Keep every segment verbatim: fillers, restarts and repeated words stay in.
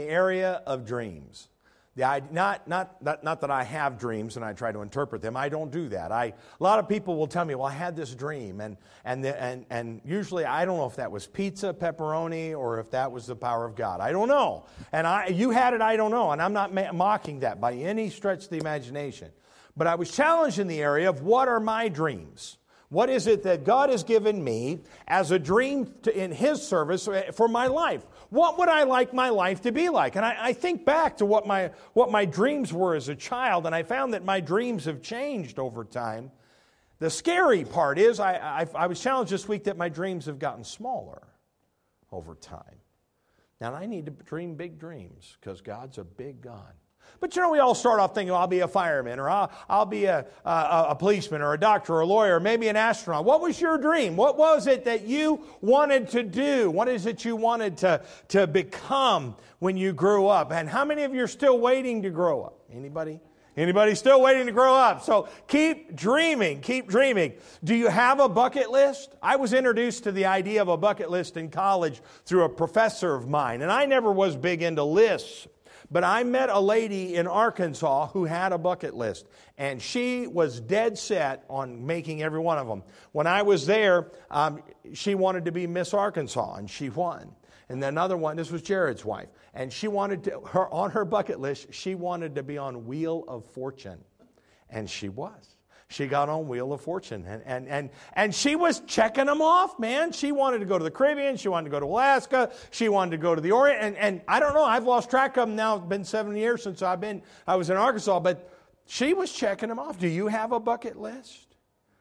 The area of dreams. The, I, not, not, not, not that I have dreams and I try to interpret them. I don't do that. I, a lot of people will tell me, well, I had this dream. And, and, the, and, and usually I don't know if that was pizza, pepperoni, or if that was the power of God. I don't know. And I, you had it, I don't know. And I'm not ma- mocking that by any stretch of the imagination. But I was challenged in the area of what are my dreams? What is it that God has given me as a dream to, in His service for my life? What would I like my life to be like? And I, I think back to what my, what my dreams were as a child, and I found that my dreams have changed over time. The scary part is I, I, I was challenged this week that my dreams have gotten smaller over time. Now, I need to dream big dreams because God's a big God. But you know, we all start off thinking, well, I'll be a fireman, or I'll, I'll be a, a, a policeman, or a doctor, or a lawyer, or maybe an astronaut. What was your dream? What was it that you wanted to do? What is it you wanted to, to become when you grew up? And how many of you are still waiting to grow up? Anybody? Anybody still waiting to grow up? So keep dreaming, keep dreaming. Do you have a bucket list? I was introduced to the idea of a bucket list in college through a professor of mine, and I never was big into lists. But I met a lady in Arkansas who had a bucket list, and she was dead set on making every one of them. When I was there, um, she wanted to be Miss Arkansas, and she won. And then another one, this was Jared's wife, and she wanted to, her on her bucket list, she wanted to be on Wheel of Fortune, and she was. She got on Wheel of Fortune, and, and, and, and she was checking them off, man. She wanted to go to the Caribbean. She wanted to go to Alaska. She wanted to go to the Orient. And, and I don't know, I've lost track of them now. It's been seven years since I've been, I was in Arkansas, but she was checking them off. Do you have a bucket list?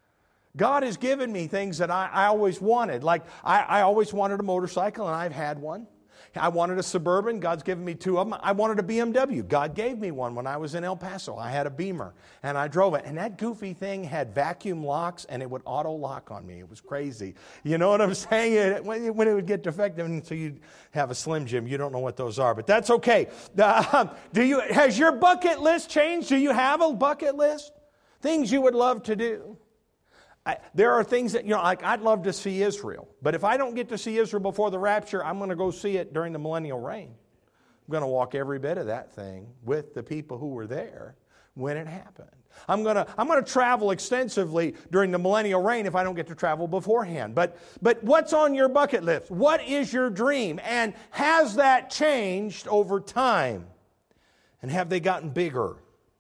God has given me things that I, I always wanted. Like, I, I always wanted a motorcycle, and I've had one. I wanted a Suburban. God's given me two of them. I wanted a B M W. God gave me one when I was in El Paso. I had a Beamer, and I drove it. And that goofy thing had vacuum locks, and it would auto-lock on me. It was crazy. You know what I'm saying? It, when it would get defective, and so you'd have a Slim Jim. You don't know what those are, but that's okay. Uh, do you? Has your bucket list changed? Do you have a bucket list? Things you would love to do? I, there are things that, you know, like I'd love to see Israel. But if I don't get to see Israel before the rapture, I'm going to go see it during the millennial reign. I'm going to walk every bit of that thing with the people who were there when it happened. I'm going to I'm going to travel extensively during the millennial reign if I don't get to travel beforehand. But but what's on your bucket list? What is your dream? And has that changed over time? And have they gotten bigger?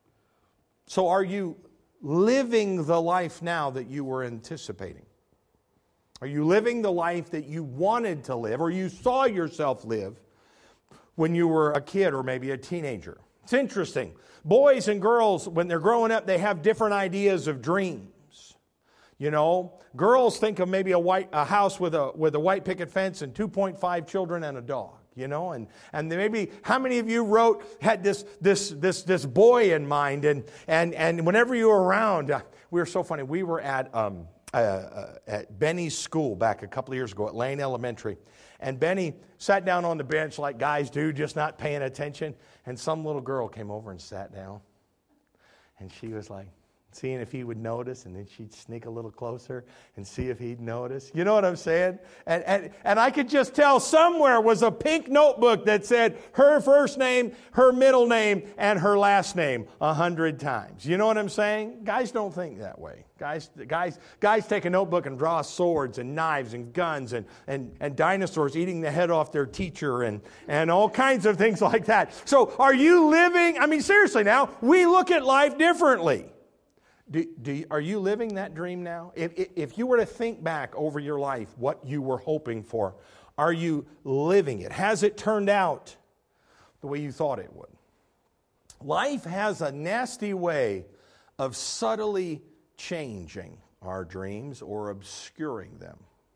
So are you living the life now that you were anticipating? Are you living the life that you wanted to live, or you saw yourself live when you were a kid or maybe a teenager? It's interesting. Boys and girls, when they're growing up, they have different ideas of dreams. You know, girls think of maybe a white a house with a with a white picket fence and two point five children and a dog. You know, and and maybe how many of you wrote had this this this this boy in mind, and and and whenever you were around, uh, we were so funny. We were at um uh, uh, at Benny's school back a couple of years ago at Lane Elementary, and Benny sat down on the bench like guys do, just not paying attention. And some little girl came over and sat down, and she was like, seeing if he would notice, and then she'd sneak a little closer and see if he'd notice. You know what I'm saying? And and and I could just tell somewhere was a pink notebook that said her first name, her middle name, and her last name a hundred times. You know what I'm saying? Guys don't think that way. Guys, guys, guys take a notebook and draw swords and knives and guns and, and, and dinosaurs eating the head off their teacher and, and all kinds of things like that. So are you living, I mean, seriously now, we look at life differently. Do, do, are you living that dream now? If, if you were to think back over your life, what you were hoping for, are you living it? Has it turned out the way you thought it would? Life has a nasty way of subtly changing our dreams or obscuring them.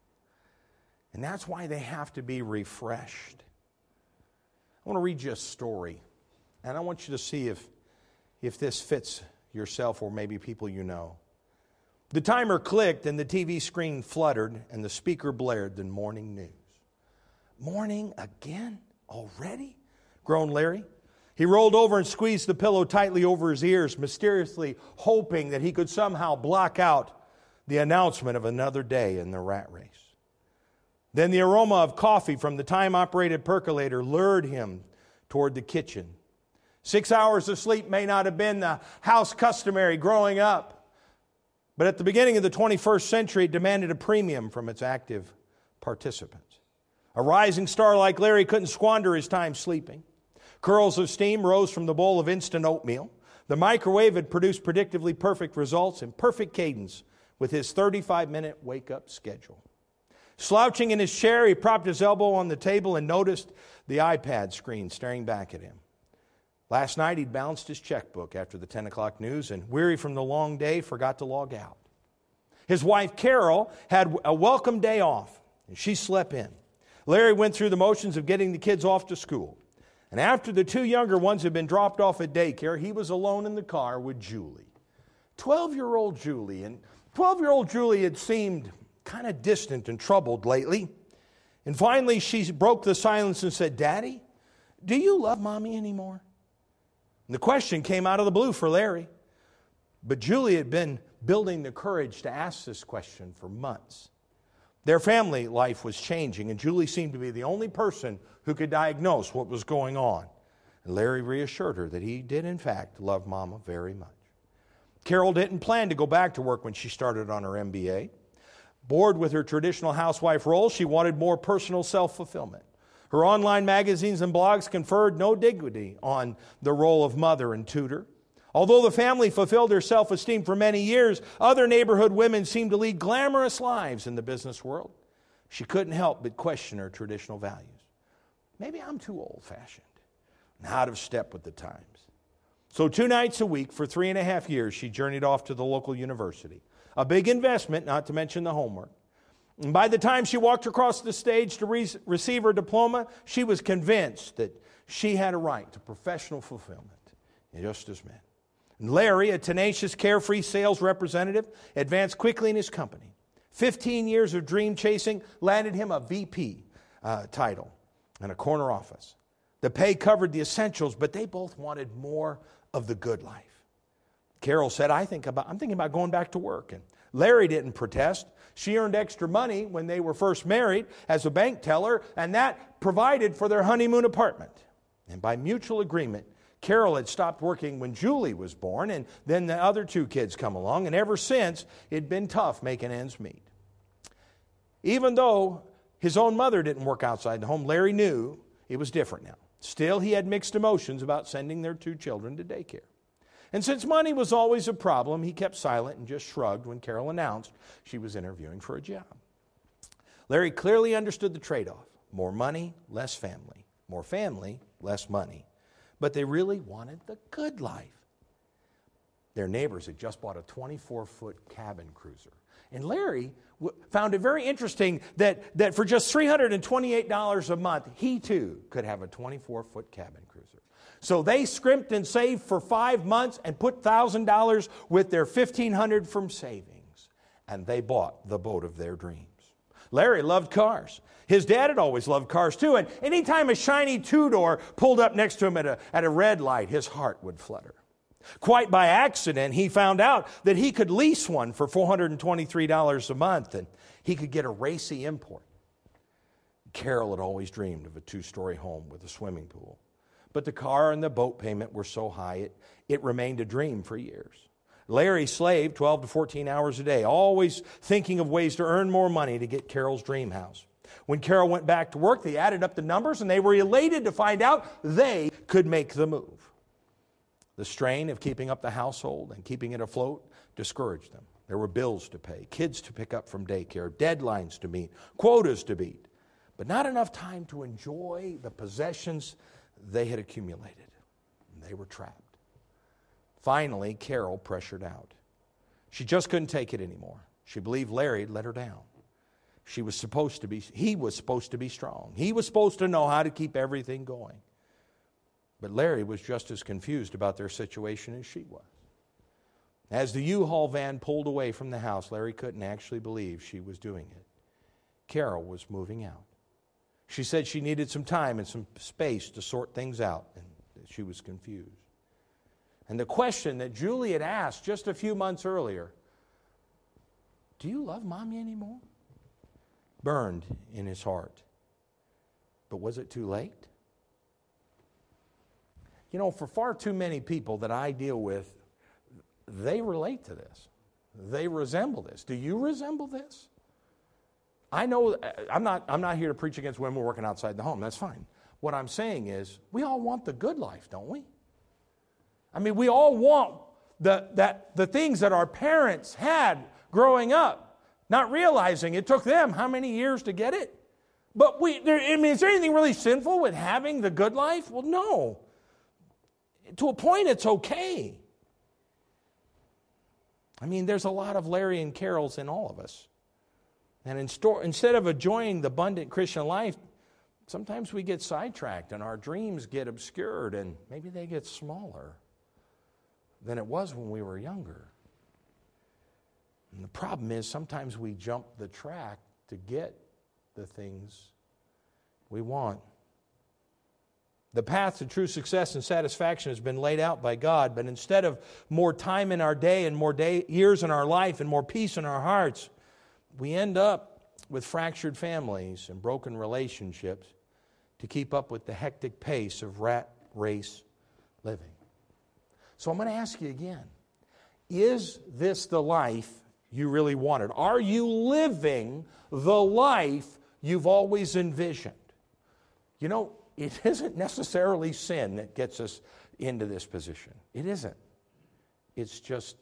And that's why they have to be refreshed. I want to read you a story, and I want you to see if, if this fits yourself or maybe people you know. The timer clicked and the T V screen fluttered and the speaker blared the morning news. Morning again? Already? Groaned Larry. He rolled over and squeezed the pillow tightly over his ears, mysteriously hoping that he could somehow block out the announcement of another day in the rat race. Then the aroma of coffee from the time-operated percolator lured him toward the kitchen. Six hours of sleep may not have been the house customary growing up, but at the beginning of the twenty-first century, it demanded a premium from its active participants. A rising star like Larry couldn't squander his time sleeping. Curls of steam rose from the bowl of instant oatmeal. The microwave had produced predictably perfect results in perfect cadence with his thirty-five minute wake-up schedule. Slouching in his chair, he propped his elbow on the table and noticed the iPad screen staring back at him. Last night, he'd balanced his checkbook after the ten o'clock news and, weary from the long day, forgot to log out. His wife, Carol, had a welcome day off, and she slept in. Larry went through the motions of getting the kids off to school. And after the two younger ones had been dropped off at daycare, he was alone in the car with Julie. twelve-year-old Julie. And twelve-year-old Julie had seemed kind of distant and troubled lately. And finally, she broke the silence and said, "Daddy, do you love Mommy anymore?" And the question came out of the blue for Larry. But Julie had been building the courage to ask this question for months. Their family life was changing, and Julie seemed to be the only person who could diagnose what was going on. And Larry reassured her that he did, in fact, love Mama very much. Carol didn't plan to go back to work when she started on her M B A. Bored with her traditional housewife role, she wanted more personal self-fulfillment. Her online magazines and blogs conferred no dignity on the role of mother and tutor. Although the family fulfilled her self-esteem for many years, other neighborhood women seemed to lead glamorous lives in the business world. She couldn't help but question her traditional values. Maybe I'm too old-fashioned and out of step with the times. So two nights a week for three and a half years, she journeyed off to the local university. A big investment, not to mention the homework. And by the time she walked across the stage to re- receive her diploma, she was convinced that she had a right to professional fulfillment, just as men. And Larry, a tenacious, carefree sales representative, advanced quickly in his company. Fifteen years of dream chasing landed him a V P uh, title and a corner office. The pay covered the essentials, but they both wanted more of the good life. Carol said, I think about, I'm thinking about going back to work. And Larry didn't protest. She earned extra money when they were first married as a bank teller, and that provided for their honeymoon apartment. And by mutual agreement, Carol had stopped working when Julie was born, and then the other two kids come along, and ever since, it'd been tough making ends meet. Even though his own mother didn't work outside the home, Larry knew it was different now. Still, he had mixed emotions about sending their two children to daycare. And since money was always a problem, he kept silent and just shrugged when Carol announced she was interviewing for a job. Larry clearly understood the trade-off. More money, less family. More family, less money. But they really wanted the good life. Their neighbors had just bought a twenty-four foot cabin cruiser. And Larry w- found it very interesting that, that for just three hundred twenty-eight dollars a month, he too could have a twenty-four foot cabin cruiser. So they scrimped and saved for five months and put one thousand dollars with their fifteen hundred dollars from savings. And they bought the boat of their dreams. Larry loved cars. His dad had always loved cars too. And anytime a shiny two-door pulled up next to him at a, at a red light, his heart would flutter. Quite by accident, he found out that he could lease one for four hundred twenty-three dollars a month, and he could get a racy import. Carol had always dreamed of a two-story home with a swimming pool. But the car and the boat payment were so high, it, it remained a dream for years. Larry slaved twelve to fourteen hours a day, always thinking of ways to earn more money to get Carol's dream house. When Carol went back to work, they added up the numbers, and they were elated to find out they could make the move. The strain of keeping up the household and keeping it afloat discouraged them. There were bills to pay, kids to pick up from daycare, deadlines to meet, quotas to beat, but not enough time to enjoy the possessions they had accumulated. They were trapped. Finally, Carol pressured out. She just couldn't take it anymore. She believed Larry had let her down. She was supposed to be, he was supposed to be strong. He was supposed to know how to keep everything going. But Larry was just as confused about their situation as she was. As the U-Haul van pulled away from the house, Larry couldn't actually believe she was doing it. Carol was moving out. She said she needed some time and some space to sort things out, and she was confused. And the question that Julie had asked just a few months earlier, do you love Mommy anymore? Burned in his heart. But was it too late? You know, for far too many people that I deal with, they relate to this. They resemble this. Do you resemble this? I know, I'm not, I'm not here to preach against women working outside the home. That's fine. What I'm saying is, we all want the good life, don't we? I mean, we all want the, that, the things that our parents had growing up, not realizing it took them how many years to get it? But we, there, I mean, is there anything really sinful with having the good life? Well, no. To a point, it's okay. I mean, there's a lot of Larry and Carols in all of us. And in store, instead of enjoying the abundant Christian life, sometimes we get sidetracked and our dreams get obscured and maybe they get smaller than it was when we were younger. And the problem is sometimes we jump the track to get the things we want. The path to true success and satisfaction has been laid out by God, but instead of more time in our day and more day, years in our life and more peace in our hearts, we end up with fractured families and broken relationships to keep up with the hectic pace of rat race living. So I'm going to ask you again, is this the life you really wanted? Are you living the life you've always envisioned? You know, it isn't necessarily sin that gets us into this position. It isn't. It's just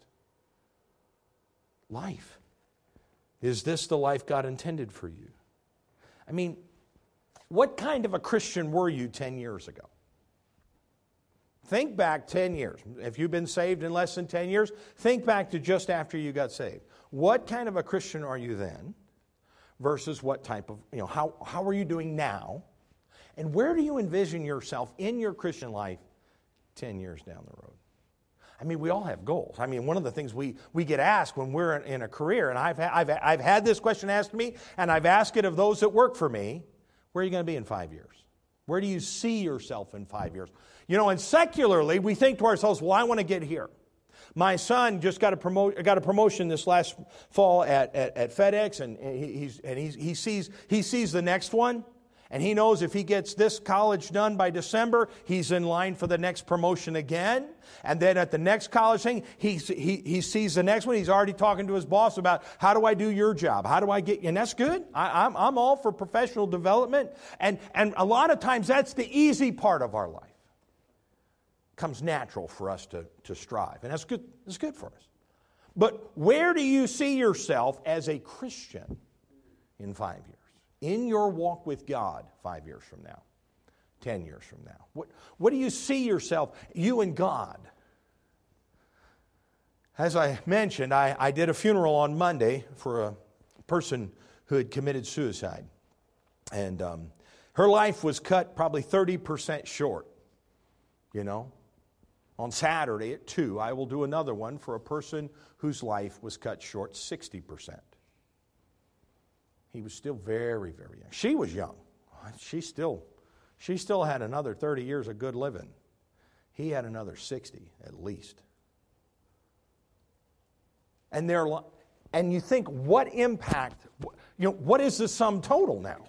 life. Is this the life God intended for you? I mean, what kind of a Christian were you ten years ago? Think back ten years. If you've been saved in less than ten years, think back to just after you got saved. What kind of a Christian are you then versus what type of, you know, how, how are you doing now? And where do you envision yourself in your Christian life ten years down the road? I mean, we all have goals. I mean, one of the things we, we get asked when we're in, in a career, and I've, I've, I've had this question asked to me, and I've asked it of those that work for me, where are you going to be in five years? Where do you see yourself in five years? You know, and secularly, we think to ourselves, well, I want to get here. My son just got a, promo- got a promotion this last fall at, at, at FedEx, and, he, he's, and he's, he, sees, he sees the next one. And he knows if he gets this college done by December, he's in line for the next promotion again. And then at the next college thing, he, he, he sees the next one. He's already talking to his boss about, how do I do your job? How do I get, and that's good. I, I'm, I'm all for professional development. And, and a lot of times that's the easy part of our life. It comes natural for us to, to strive. And that's good, that's good for us. But where do you see yourself as a Christian in five years? In your walk with God five years from now, ten years from now? What, what do you see yourself, you and God? As I mentioned, I, I did a funeral on Monday for a person who had committed suicide. And um, her life was cut probably thirty percent short, you know. On Saturday at two, I will do another one for a person whose life was cut short sixty percent. He was still very, very young. She was young. She still, she still had another thirty years of good living. He had another sixty at least. And they're, and you think, what impact? You know, what is the sum total now?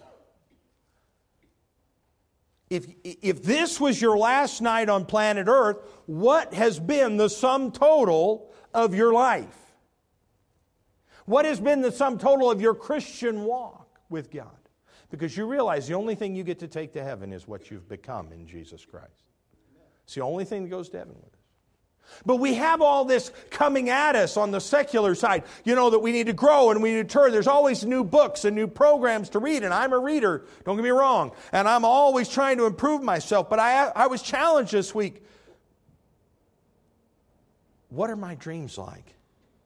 If if this was your last night on planet Earth, what has been the sum total of your life? What has been the sum total of your Christian walk with God? Because you realize the only thing you get to take to heaven is what you've become in Jesus Christ. It's the only thing that goes to heaven with us. But we have all this coming at us on the secular side, you know, that we need to grow and we need to turn. There's always new books and new programs to read, and I'm a reader, don't get me wrong, and I'm always trying to improve myself. But I, I was challenged this week. What are my dreams like?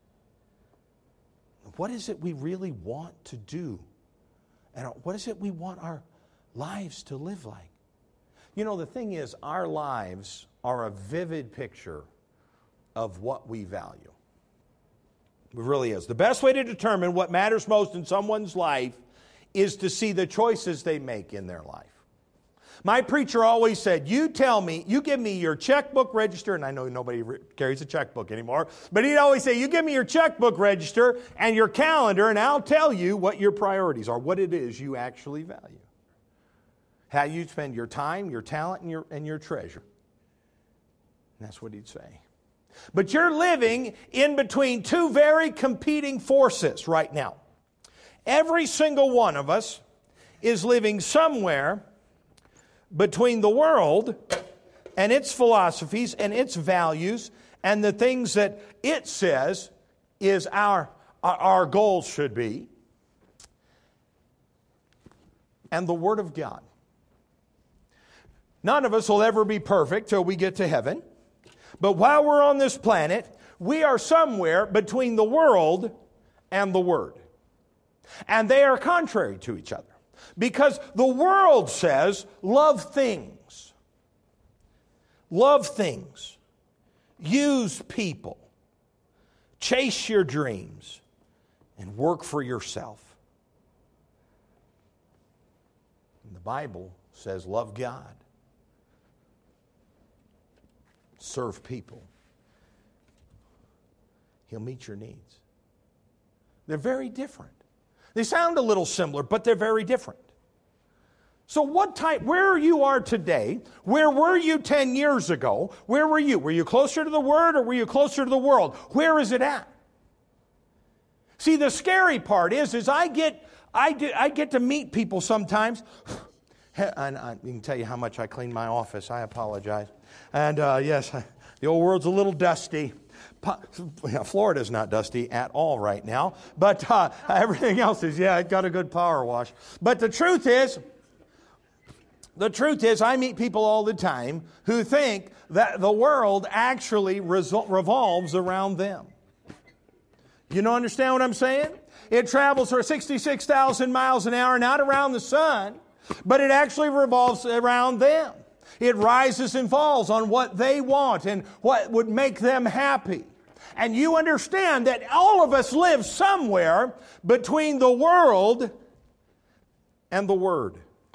What is it we really want to do? And what is it we want our lives to live like? You know, the thing is, our lives are a vivid picture of what we value. It really is. The best way to determine what matters most in someone's life is to see the choices they make in their life. My preacher always said, you tell me, you give me your checkbook register, and I know nobody re- carries a checkbook anymore, but he'd always say, you give me your checkbook register and your calendar, and I'll tell you what your priorities are, what it is you actually value. How you spend your time, your talent, and your, and your treasure. And that's what he'd say. But you're living in between two very competing forces right now. Every single one of us is living somewhere between the world and its philosophies and its values and the things that it says is our, our goals should be, and the Word of God. None of us will ever be perfect till we get to heaven. But while we're on this planet, we are somewhere between the world and the Word. And they are contrary to each other. Because the world says, love things. Love things. Use people. Chase your dreams. And work for yourself. And the Bible says, love God. Serve people. He'll meet your needs. They're very different. They sound a little similar, but they're very different. So what type, where you are today, where were you ten years ago? Where were you? Were you closer to the Word or were you closer to the world? Where is it at? See, the scary part is, is I get, I, do, I get to meet people sometimes. And I can tell you how much I clean my office. I apologize. And uh, yes, the old world's a little dusty. Florida's not dusty at all right now. But uh, everything else is, yeah, it got a good power wash. But the truth is, the truth is, I meet people all the time who think that the world actually resol- revolves around them. You don't understand what I'm saying? It travels for sixty-six thousand miles an hour, not around the sun, but it actually revolves around them. It rises and falls on what they want and what would make them happy. And you understand that all of us live somewhere between the world and the Word.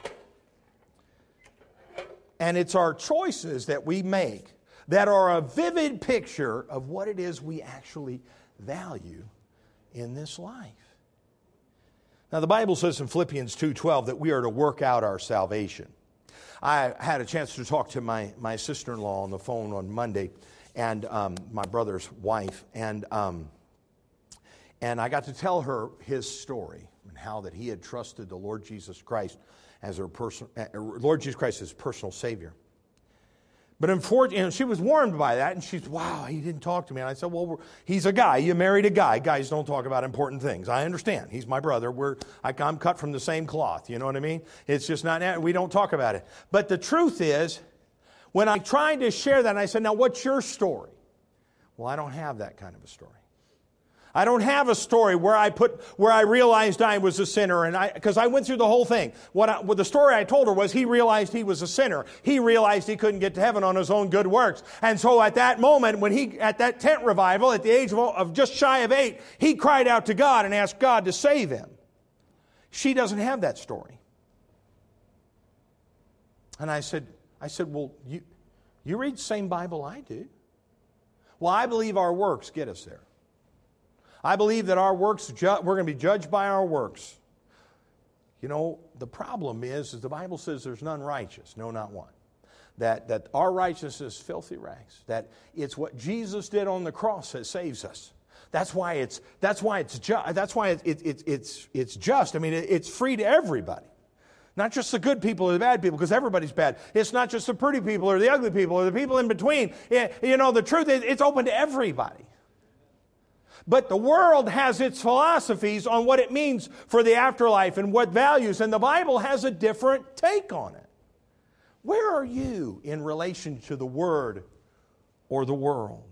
And it's our choices that we make that are a vivid picture of what it is we actually value in this life. Now, the Bible says in Philippians two twelve that we are to work out our salvation. I had a chance to talk to my, my sister-in-law on the phone on Monday, and um, my brother's wife, and um, and I got to tell her his story and how that he had trusted the Lord Jesus Christ as her person, uh, Lord Jesus Christ as personal Savior. But unfortunately, you know, she was warmed by that, and she's, wow, he didn't talk to me. And I said, well, we're, he's a guy. You married a guy. Guys don't talk about important things. I understand. He's my brother. We're, I, I'm cut from the same cloth. You know what I mean? It's just not, we don't talk about it. But the truth is, when I tried to share that, and I said, now, what's your story? Well, I don't have that kind of a story. I don't have a story where I put where I realized I was a sinner, and I because I went through the whole thing. What, I, what the story I told her was he realized he was a sinner. He realized he couldn't get to heaven on his own good works, and so at that moment, when he at that tent revival at the age of, of just shy of eight, he cried out to God and asked God to save him. She doesn't have that story, and I said, I said, well, you you read the same Bible I do. Well, I believe our works get us there. I believe that our works, we're going to be judged by our works. You know, the problem is, is the Bible says there's none righteous, no, not one. That, that our righteousness is filthy rags. That it's what Jesus did on the cross that saves us. That's why it's that's why it's just. That's why it, it, it, it's it's just. I mean, it, it's free to everybody. Not just the good people or the bad people, because everybody's bad. It's not just the pretty people or the ugly people or the people in between. It, you know, the truth is, it's open to everybody. But the world has its philosophies on what it means for the afterlife and what values, and the Bible has a different take on it. Where are you in relation to the Word or the world?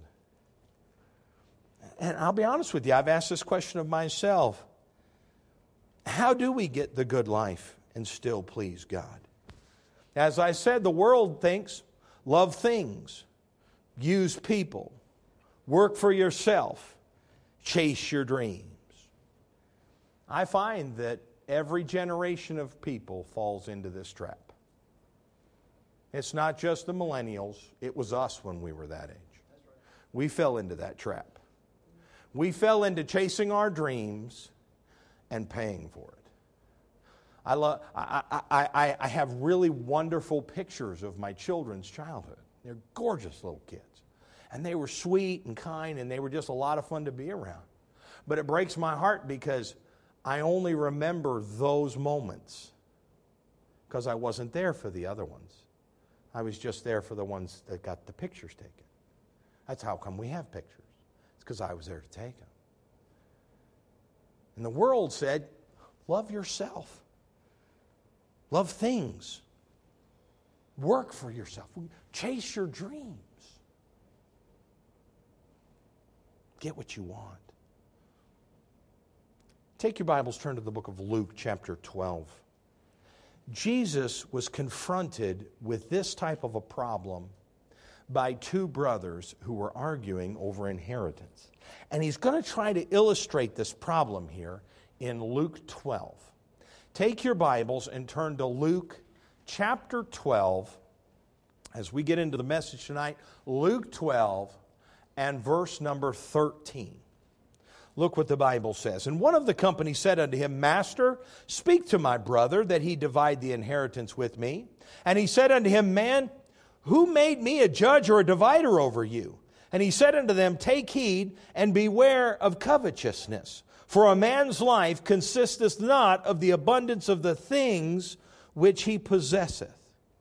And I'll be honest with you, I've asked this question of myself. How do we get the good life and still please God? As I said, the world thinks, love things, use people, work for yourself, chase your dreams. I find that every generation of people falls into this trap. It's not just the millennials. It was us when we were that age. We fell into that trap. We fell into chasing our dreams and paying for it. I, love, I, I, I, I have really wonderful pictures of my children's childhood. They're gorgeous little kids. And they were sweet and kind, and they were just a lot of fun to be around. But it breaks my heart because I only remember those moments because I wasn't there for the other ones. I was just there for the ones that got the pictures taken. That's how come we have pictures. It's because I was there to take them. And the world said, love yourself. Love things. Work for yourself. Chase your dreams. Get what you want. Take your Bibles, turn to the book of Luke, chapter twelve. Jesus was confronted with this type of a problem by two brothers who were arguing over inheritance. And he's going to try to illustrate this problem here in Luke twelve. Take your Bibles and turn to Luke chapter twelve. As we get into the message tonight, Luke twelve and verse number thirteen. Look what the Bible says. And one of the company said unto him, Master, speak to my brother that he divide the inheritance with me. And he said unto him, Man, who made me a judge or a divider over you? And he said unto them, Take heed and beware of covetousness. For a man's life consisteth not of the abundance of the things which he possesseth.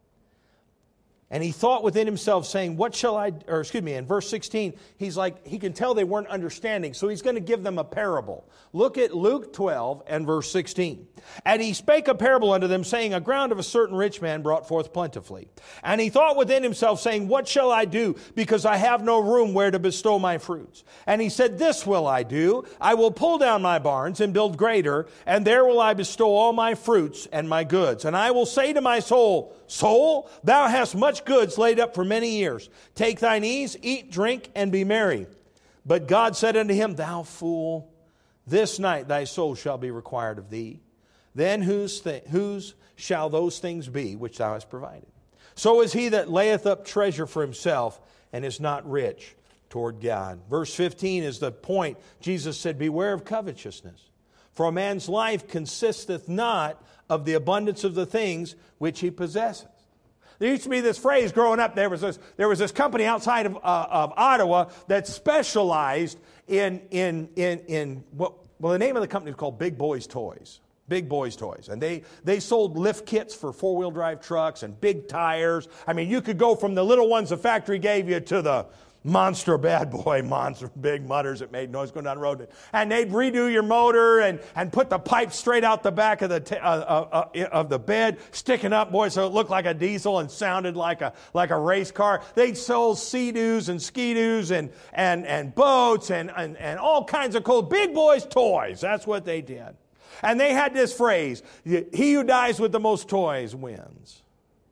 And he thought within himself, saying, What shall I, or excuse me, in verse sixteen, he's like, he can tell they weren't understanding, so he's going to give them a parable. Look at Luke twelve and verse sixteen. And he spake a parable unto them, saying, A ground of a certain rich man brought forth plentifully. And he thought within himself, saying, What shall I do, because I have no room where to bestow my fruits? And he said, This will I do, I will pull down my barns and build greater, and there will I bestow all my fruits and my goods. And I will say to my soul, Soul, thou hast much goods laid up for many years. Take thine ease, eat, drink, and be merry. But God said unto him, Thou fool, this night thy soul shall be required of thee. Then whose, th- whose shall those things be which thou hast provided? So is he that layeth up treasure for himself and is not rich toward God. Verse fifteen is the point. Jesus said, Beware of covetousness. For a man's life consisteth not of the abundance of the things which he possesses. There used to be this phrase growing up. There was this, there was this company outside of, uh, of Ottawa that specialized in, in, in, in what, well, the name of the company was called Big Boys Toys. Big Boys Toys. And they, they sold lift kits for four-wheel drive trucks and big tires. I mean, you could go from the little ones the factory gave you to the monster bad boy, monster big mutters that made noise going down the road. And they'd redo your motor and, and put the pipe straight out the back of the t- uh, uh, uh, of the bed, sticking up, boy, so it looked like a diesel and sounded like a like a race car. They'd sell Sea-Doos and Ski-Doos and, and, and boats and, and, and all kinds of cool big boys toys. That's what they did. And they had this phrase, he who dies with the most toys wins.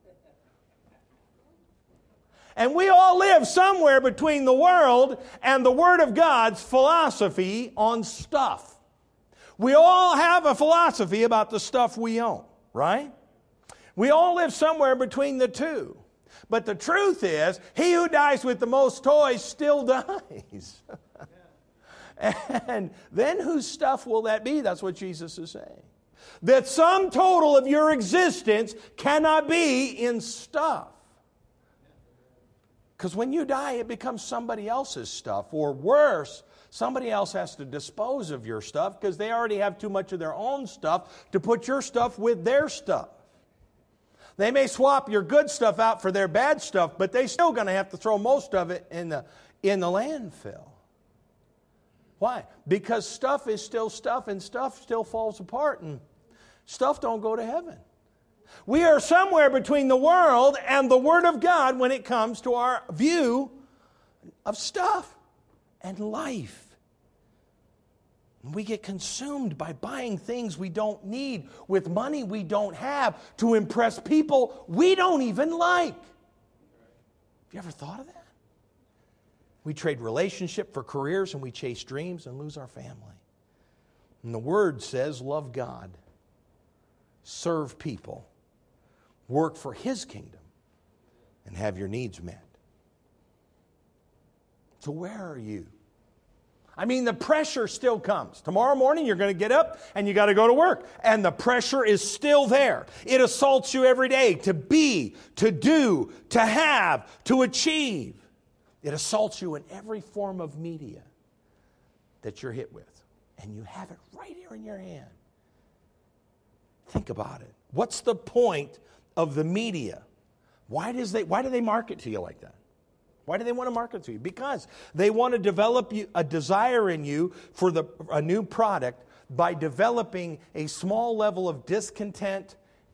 And we all live somewhere between the world and the Word of God's philosophy on stuff. We all have a philosophy about the stuff we own, right? We all live somewhere between the two. But the truth is, he who dies with the most toys still dies. And then whose stuff will that be? That's what Jesus is saying. The sum total of your existence cannot be in stuff. Because when you die, it becomes somebody else's stuff. Or worse, somebody else has to dispose of your stuff because they already have too much of their own stuff to put your stuff with their stuff. They may swap your good stuff out for their bad stuff, but they're still going to have to throw most of it in the, in the landfill. Why? Because stuff is still stuff, and stuff still falls apart, and stuff don't go to heaven. We are somewhere between the world and the Word of God when it comes to our view of stuff and life. We get consumed by buying things we don't need with money we don't have to impress people we don't even like. Have you ever thought of that? We trade relationship for careers, and we chase dreams and lose our family. And the Word says, love God, serve people, work for His kingdom, and have your needs met. So where are you? I mean, the pressure still comes. Tomorrow morning, you're going to get up and you got to go to work. And the pressure is still there. It assaults you every day to be, to do, to have, to achieve. It assaults you in every form of media that you're hit with. And you have it right here in your hand. Think about it. What's the point of the media? Why does they, why do they market to you like that? Why do they want to market to you? Because they want to develop you, a desire in you for the, a new product by developing a small level of discontent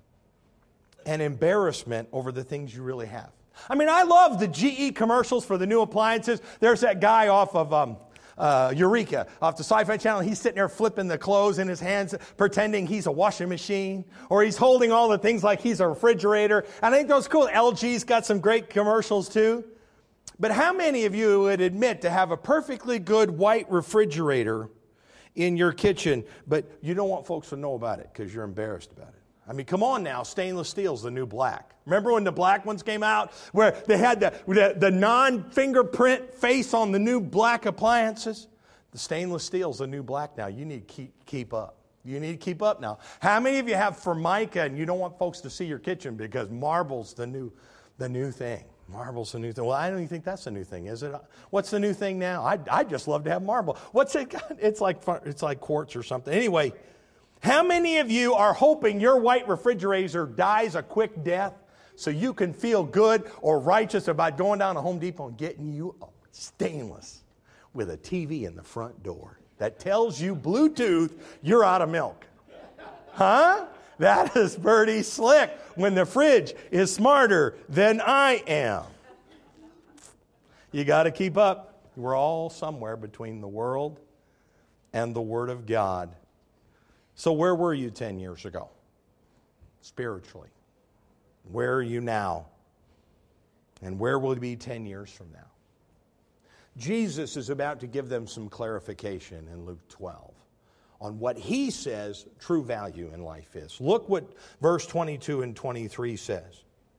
and embarrassment over the things you really have. I mean, I love the G E commercials for the new appliances. There's that guy off of um, uh, Eureka, off the Sci-Fi Channel. He's sitting there flipping the clothes in his hands, pretending he's a washing machine. Or he's holding all the things like he's a refrigerator. And I think those cool. L G's got some great commercials too. But how many of you would admit to have a perfectly good white refrigerator in your kitchen, but you don't want folks to know about it because you're embarrassed about it? I mean, come on now, stainless steel's the new black. Remember when the black ones came out where they had the, the, the non-fingerprint face on the new black appliances? The stainless steel's the new black now. You need to keep, keep up. You need to keep up now. How many of you have Formica and you don't want folks to see your kitchen because marble's the new, the new thing? Marble's the new thing. Well, I don't even think that's the new thing, is it? What's the new thing now? I I just love to have marble. What's it got? It's like it's like quartz or something. Anyway, how many of you are hoping your white refrigerator dies a quick death so you can feel good or righteous about going down to Home Depot and getting you a stainless with a T V in the front door that tells you Bluetooth you're out of milk? Huh? That is pretty slick when the fridge is smarter than I am. You got to keep up. We're all somewhere between the world and the Word of God. So where were you ten years ago? Spiritually. Where are you now? And where will you be ten years from now? Jesus is about to give them some clarification in Luke twelve. On what he says true value in life is. Look what verse twenty-two and twenty-three says.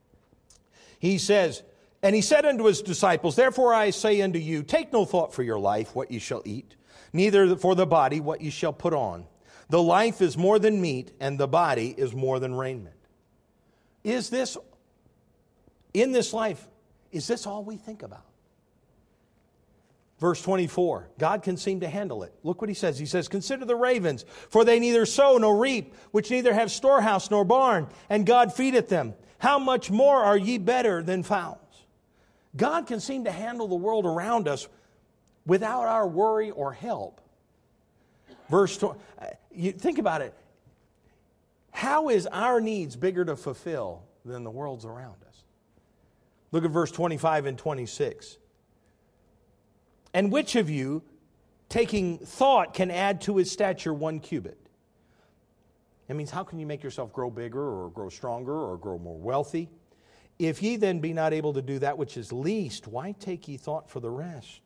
He says, and he said unto his disciples, therefore I say unto you, take no thought for your life, what ye shall eat, neither for the body, what ye shall put on. The life is more than meat, and the body is more than raiment. Is this, in this life, is this all we think about? Verse twenty-four, God can seem to handle it. Look what he says. He says, consider the ravens, for they neither sow nor reap, which neither have storehouse nor barn, and God feedeth them. How much more are ye better than fowls? God can seem to handle the world around us without our worry or help. Verse twenty, you think about it. How is our needs bigger to fulfill than the world's around us? Look at verse twenty-five and twenty-six. And which of you, taking thought, can add to his stature one cubit? That means how can you make yourself grow bigger or grow stronger or grow more wealthy? If ye then be not able to do that which is least, why take ye thought for the rest?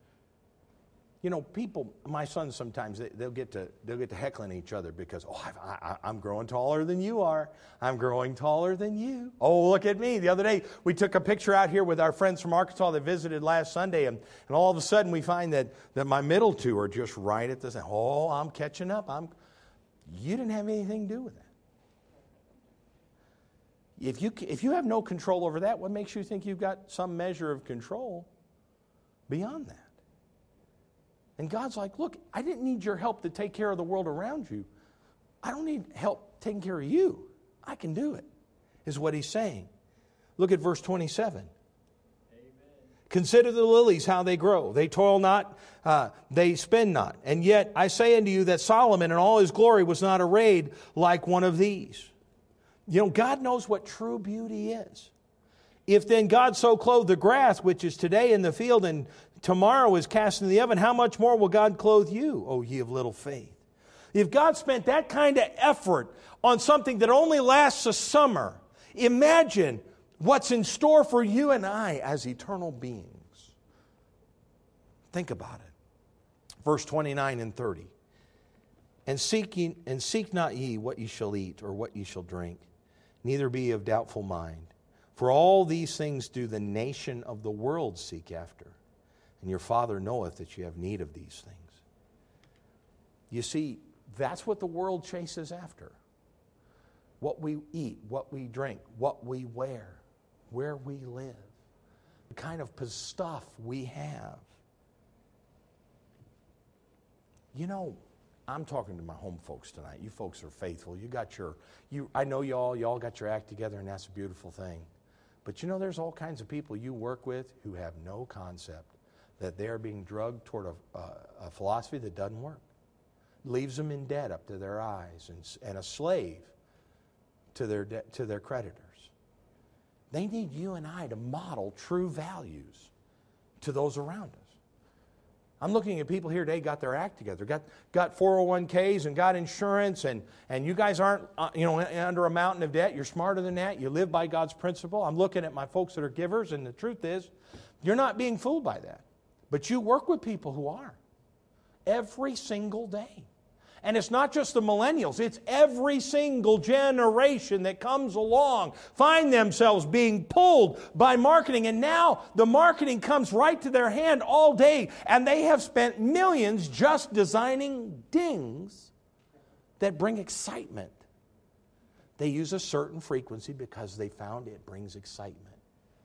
You know, people, my sons sometimes, they, they'll get to they'll get to heckling each other because, oh, I, I, I'm growing taller than you are. I'm growing taller than you. Oh, look at me. The other day, we took a picture out here with our friends from Arkansas that visited last Sunday, and, and all of a sudden we find that, that my middle two are just right at the same. Oh, I'm catching up. I'm. You didn't have anything to do with that. If you, if you have no control over that, what makes you think you've got some measure of control beyond that? And God's like, look, I didn't need your help to take care of the world around you. I don't need help taking care of you. I can do it, is what he's saying. Look at verse twenty-seven. Amen. Consider the lilies, how they grow. They toil not, uh, they spin not. And yet I say unto you that Solomon in all his glory was not arrayed like one of these. You know, God knows what true beauty is. If then God so clothe the grass, which is today in the field and tomorrow is cast in the oven, how much more will God clothe you, O ye of little faith? If God spent that kind of effort on something that only lasts a summer, imagine what's in store for you and I as eternal beings. Think about it. Verse twenty-nine and thirty. And seek, ye, and seek not ye what ye shall eat or what ye shall drink, neither be ye of doubtful mind. For all these things do the nation of the world seek after. And your Father knoweth that you have need of these things. You see, that's what the world chases after. What we eat, what we drink, what we wear, where we live, the kind of stuff we have. You know, I'm talking to my home folks tonight. You folks are faithful. You got your, you. I know y'all, y'all got your act together, and that's a beautiful thing. But you know, there's all kinds of people you work with who have no concept that they're being drugged toward a, a, a philosophy that doesn't work. Leaves them in debt up to their eyes and, and a slave to their de- to their creditors. They need you and I to model true values to those around us. I'm looking at people here today got their act together, got got four oh one k's and got insurance, and, and you guys aren't uh, you know under a mountain of debt. You're smarter than that. You live by God's principle. I'm looking at my folks that are givers, and the truth is, you're not being fooled by that. But you work with people who are every single day. And it's not just the millennials, it's every single generation that comes along, find themselves being pulled by marketing. And now the marketing comes right to their hand all day, and they have spent millions just designing dings that bring excitement. They use a certain frequency because they found it brings excitement.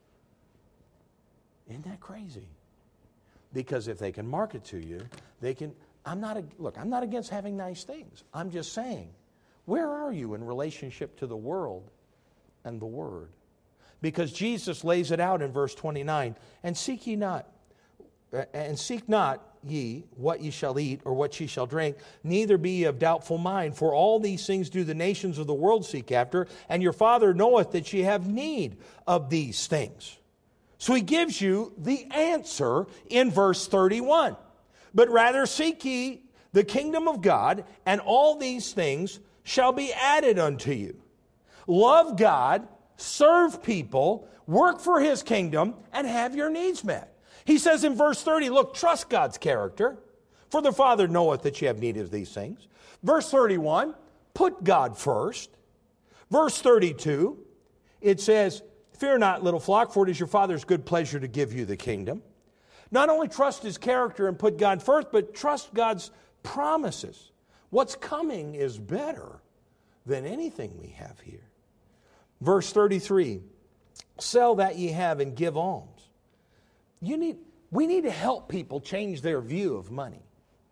Isn't that crazy? Because if they can market to you, they can... I'm not, a, look, I'm not against having nice things. I'm just saying, where are you in relationship to the world and the Word? Because Jesus lays it out in verse twenty-nine, and seek ye not, and seek not ye what ye shall eat or what ye shall drink, neither be ye of doubtful mind, for all these things do the nations of the world seek after, and your Father knoweth that ye have need of these things. So he gives you the answer in verse thirty-one. But rather seek ye the kingdom of God, and all these things shall be added unto you. Love God, serve people, work for His kingdom, and have your needs met. He says in verse thirty, look, trust God's character, for the Father knoweth that ye have need of these things. Verse thirty-one, put God first. Verse thirty-two, it says, fear not, little flock, for it is your Father's good pleasure to give you the kingdom. Not only trust His character and put God first, but trust God's promises. What's coming is better than anything we have here. Verse thirty-three, sell that ye have and give alms. You need, we need to help people change their view of money.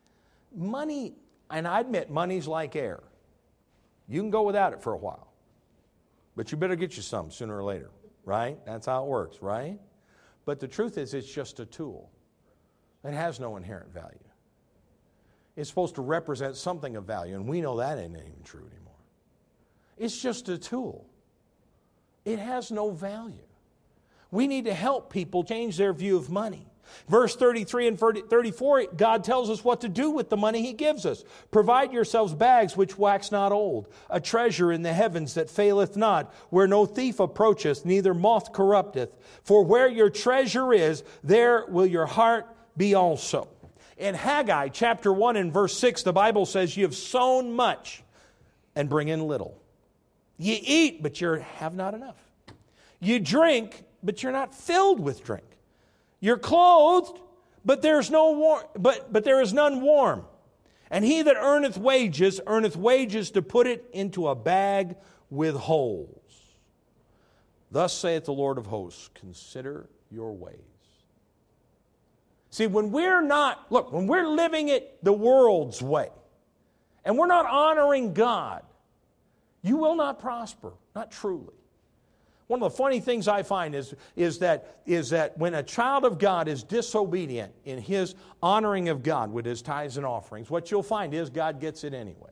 Money, and I admit, money's like air. You can go without it for a while, but you better get you some sooner or later, right? That's how it works, right? But the truth is, it's just a tool. It has no inherent value. It's supposed to represent something of value, and we know that ain't even true anymore. It's just a tool. It has no value. We need to help people change their view of money. Verse thirty-three and thirty-four, God tells us what to do with the money He gives us. Provide yourselves bags which wax not old, a treasure in the heavens that faileth not, where no thief approacheth, neither moth corrupteth. For where your treasure is, there will your heart be also. In Haggai chapter one and verse six, the Bible says, you have sown much and bring in little. You eat, but you have not enough. You drink, but you're not filled with drink. You're clothed, but there's no war- but, but there is none warm. And he that earneth wages, earneth wages to put it into a bag with holes. Thus saith the Lord of hosts, consider your ways. See, when we're not, look, when we're living it the world's way, and we're not honoring God, you will not prosper, not truly. One of the funny things I find is, is, that, is that when a child of God is disobedient in his honoring of God with his tithes and offerings, what you'll find is God gets it anyway.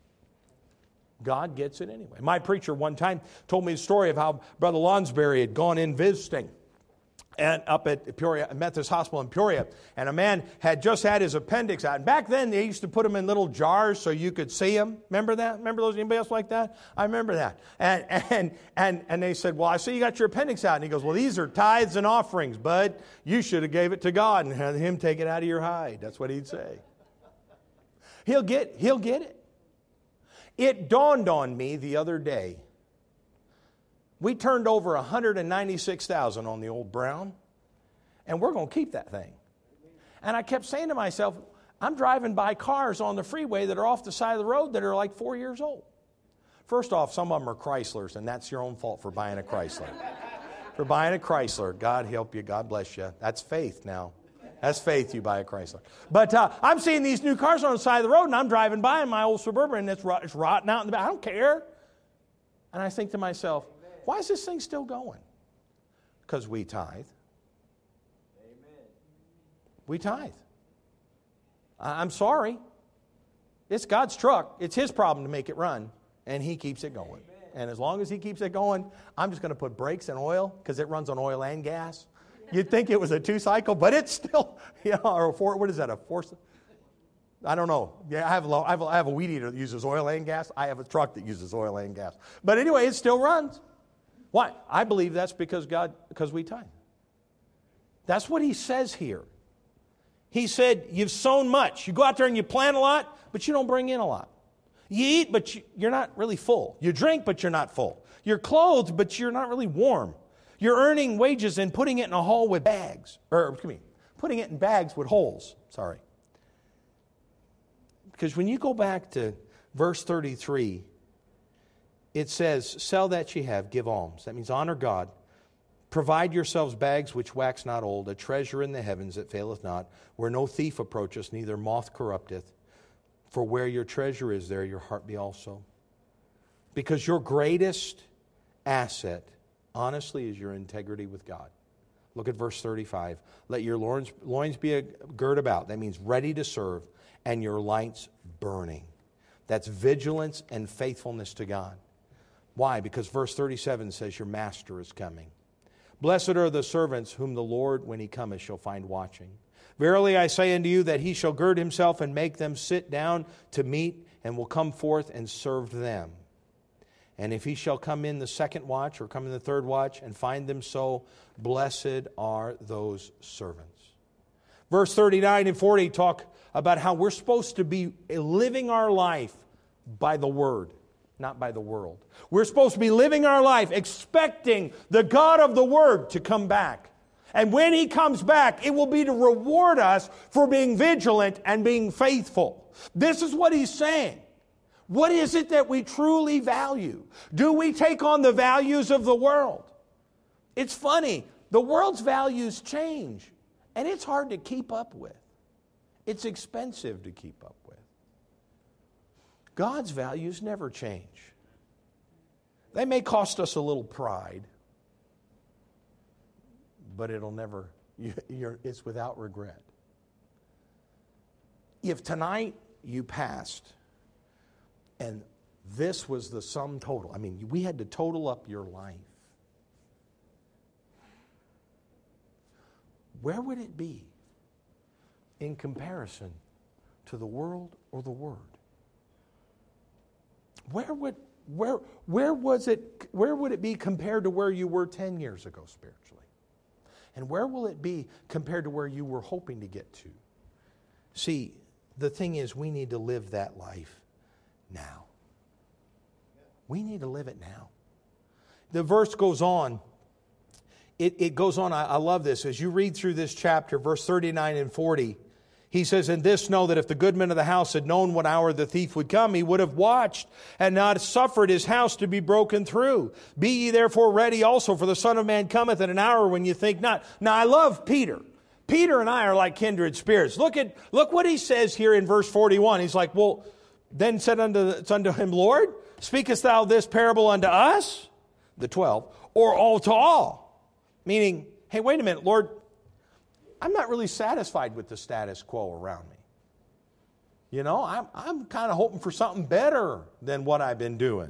God gets it anyway. My preacher one time told me a story of how Brother Lonsberry had gone in visiting and up at Peoria, Methodist Hospital in Peoria, and a man had just had his appendix out. And back then, they used to put them in little jars so you could see them. Remember that? Remember those? Anybody else like that? I remember that. And and and and they said, "Well, I see you got your appendix out." And he goes, "Well, these are tithes and offerings, bud. You should have gave it to God and had Him take it out of your hide." That's what he'd say. He'll get. He'll get it. It dawned on me the other day. We turned over one hundred ninety-six thousand dollars on the old Brown, and we're going to keep that thing. And I kept saying to myself, I'm driving by cars on the freeway that are off the side of the road that are like four years old. First off, some of them are Chryslers, and that's your own fault for buying a Chrysler. For buying a Chrysler, God help you, God bless you. That's faith now. That's faith, you buy a Chrysler. But uh, I'm seeing these new cars on the side of the road, and I'm driving by in my old Suburban, and it's, rot- it's rotting out in the back. I don't care. And I think to myself, why is this thing still going? Because we tithe. We tithe. I'm sorry. It's God's truck. It's His problem to make it run, and He keeps it going. And as long as He keeps it going, I'm just going to put brakes and oil because it runs on oil and gas. You'd think it was a two-cycle, but it's still, you know, or a four, what is that, a four? I don't know. Yeah, I have, a, I, have a, I have a weed eater that uses oil and gas. I have a truck that uses oil and gas. But anyway, it still runs. Why? I believe that's because God, because we tithe. That's what He says here. He said, you've sown much. You go out there and you plant a lot, but you don't bring in a lot. You eat, but you, you're not really full. You drink, but you're not full. You're clothed, but you're not really warm. You're earning wages and putting it in a hole with bags. Or, excuse me, putting it in bags with holes. Sorry. Because when you go back to verse thirty-three, it says, sell that ye have, give alms. That means honor God. Provide yourselves bags which wax not old, a treasure in the heavens that faileth not, where no thief approacheth, neither moth corrupteth. For where your treasure is, there your heart be also. Because your greatest asset, honestly, is your integrity with God. Look at verse thirty-five. Let your loins, loins be a girt about. That means ready to serve, and your lights burning. That's vigilance and faithfulness to God. Why? Because verse thirty-seven says your master is coming. Blessed are the servants whom the Lord, when He cometh, shall find watching. Verily I say unto you that He shall gird Himself and make them sit down to meat, and will come forth and serve them. And if He shall come in the second watch, or come in the third watch, and find them so, blessed are those servants. Verse thirty-nine and forty talk about how we're supposed to be living our life by the Word, not by the world. We're supposed to be living our life expecting the God of the Word to come back. And when He comes back, it will be to reward us for being vigilant and being faithful. This is what He's saying. What is it that we truly value? Do we take on the values of the world? It's funny. The world's values change, and it's hard to keep up with. It's expensive to keep up with. God's values never change. They may cost us a little pride, but it'll never, you're, it's without regret. If tonight you passed and this was the sum total, I mean, we had to total up your life, where would it be in comparison to the world or the Word? Where would where where was it where would it be compared to where you were ten years ago spiritually? And where will it be compared to where you were hoping to get to? See, the thing is, we need to live that life now. We need to live it now. The verse goes on. It, it goes on. I, I love this. As you read through this chapter, verse thirty-nine and forty, he says, "And this know that if the goodman of the house had known what hour the thief would come, he would have watched and not suffered his house to be broken through. Be ye therefore ready also, for the Son of Man cometh at an hour when you think not." Now, I love Peter. Peter and I are like kindred spirits. Look at look what he says here in verse forty-one. He's like, "Well, then said unto, unto him, Lord, speakest thou this parable unto us," the twelve, "or all to all?" Meaning, hey, wait a minute, Lord, I'm not really satisfied with the status quo around me. You know, I'm, I'm kind of hoping for something better than what I've been doing.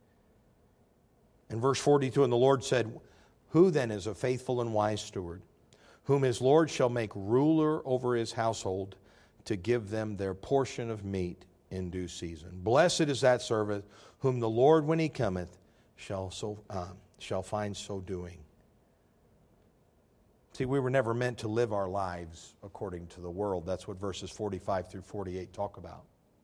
In verse forty-two, "And the Lord said, Who then is a faithful and wise steward, whom his Lord shall make ruler over his household, to give them their portion of meat in due season? Blessed is that servant, whom the Lord, when he cometh, shall so uh, shall find so doing." See, we were never meant to live our lives according to the world. That's what verses forty-five through forty-eight talk about.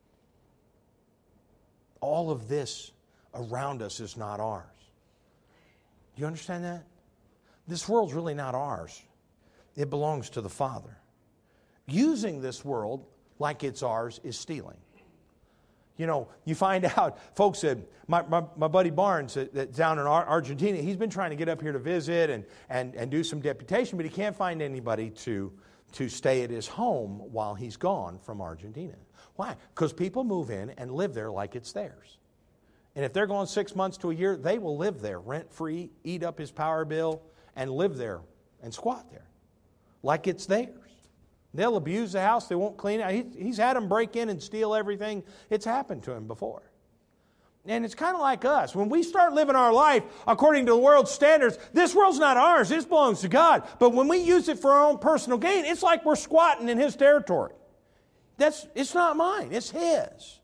All of this around us is not ours. Do you understand that? This world's really not ours. It belongs to the Father. Using this world like it's ours is stealing. You know, you find out, folks said, my, my, my buddy Barnes that, that's down in Argentina, he's been trying to get up here to visit and, and, and do some deputation, but he can't find anybody to, to stay at his home while he's gone from Argentina. Why? Because people move in and live there like it's theirs. And if they're going six months to a year, they will live there rent-free, eat up his power bill, and live there and squat there like it's theirs. They'll abuse the house. They won't clean it. He, he's had them break in and steal everything. It's happened to him before. And it's kind of like us. When we start living our life according to the world's standards, this world's not ours. This belongs to God. But when we use it for our own personal gain, it's like we're squatting in His territory. That's, it's not mine. It's His.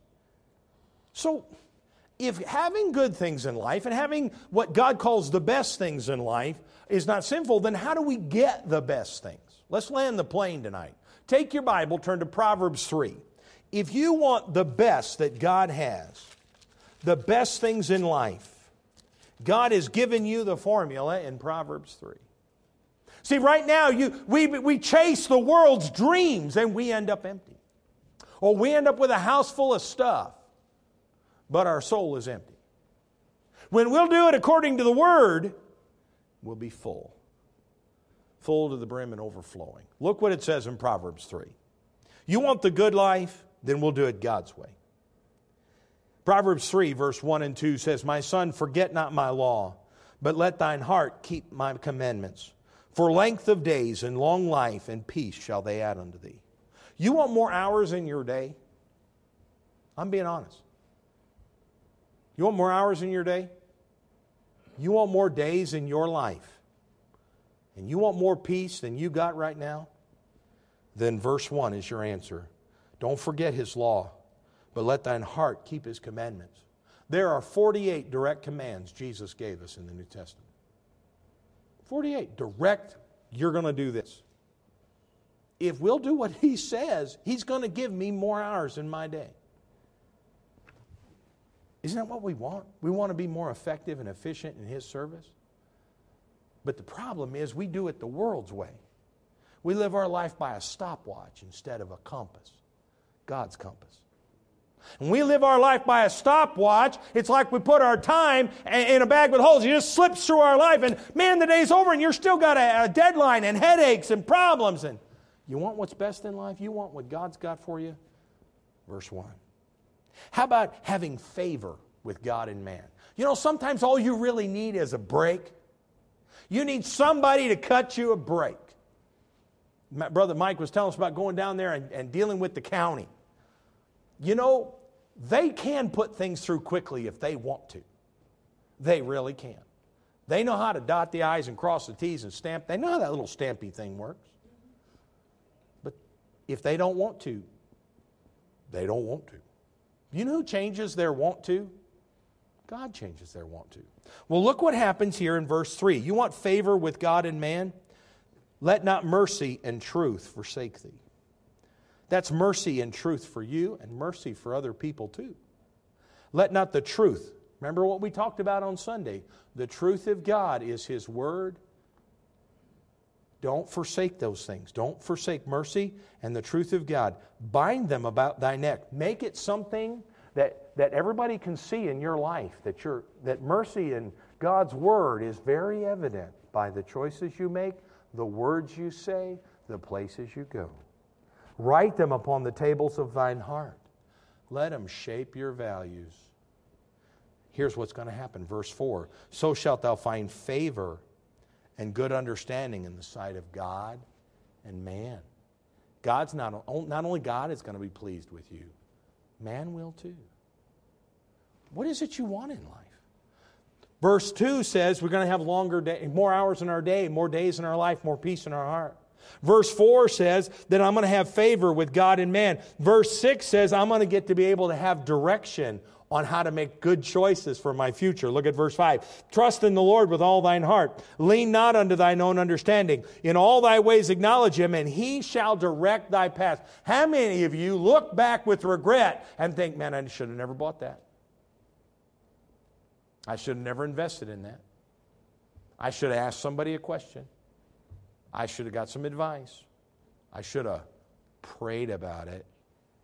So if having good things in life and having what God calls the best things in life is not sinful, then how do we get the best things? Let's land the plane tonight. Take your Bible, turn to Proverbs three. If you want the best that God has, the best things in life, God has given you the formula in Proverbs three. See, right now, you, we, we chase the world's dreams and we end up empty. Or we end up with a house full of stuff, but our soul is empty. When we'll do it according to the Word, we'll be full. Full to the brim and overflowing. Look what it says in Proverbs three. You want the good life? Then we'll do it God's way. Proverbs three, verse one and two says, My son, forget not my law, but let thine heart keep my commandments. For length of days and long life and peace shall they add unto thee. You want more hours in your day? I'm being honest. You want more hours in your day? You want more days in your life? And you want more peace than you got right now? Then verse one is your answer. Don't forget His law, but let thine heart keep His commandments. There are forty-eight direct commands Jesus gave us in the New Testament. forty-eight direct, you're going to do this. If we'll do what He says, He's going to give me more hours in my day. Isn't that what we want? We want to be more effective and efficient in His service. But the problem is we do it the world's way. We live our life by a stopwatch instead of a compass, God's compass. And we live our life by a stopwatch. It's like we put our time in a bag with holes. It just slips through our life and man, the day's over and you're still got a, a deadline and headaches and problems. And you want what's best in life? You want what God's got for you? Verse one. How about having favor with God and man? You know, sometimes all you really need is a break. You need somebody to cut you a break. My brother Mike was telling us about going down there and, and dealing with the county. You know, they can put things through quickly if they want to. They really can. They know how to dot the I's and cross the T's and stamp. They know how that little stampy thing works. But if they don't want to, they don't want to. You know who changes their want to? God changes their want to. Well, look what happens here in verse three. You want favor with God and man? Let not mercy and truth forsake thee. That's mercy and truth for you and mercy for other people too. Let not the truth. Remember what we talked about on Sunday. The truth of God is His Word. Don't forsake those things. Don't forsake mercy and the truth of God. Bind them about thy neck. Make it something that, that everybody can see in your life, that, you're, that mercy and God's Word is very evident by the choices you make, the words you say, the places you go. Write them upon the tables of thine heart. Let them shape your values. Here's what's going to happen. Verse four. So shalt thou find favor and good understanding in the sight of God and man. God's not, not only God is going to be pleased with you, man will too. What is it you want in life? Verse two says we're going to have longer day, more hours in our day, more days in our life, more peace in our heart. Verse four says that I'm going to have favor with God and man. Verse six says I'm going to get to be able to have direction on how to make good choices for my future. Look at verse five. Trust in the Lord with all thine heart. Lean not unto thine own understanding. In all thy ways acknowledge Him, and He shall direct thy path. How many of you look back with regret and think, man, I should have never bought that. I should have never invested in that. I should have asked somebody a question. I should have got some advice. I should have prayed about it.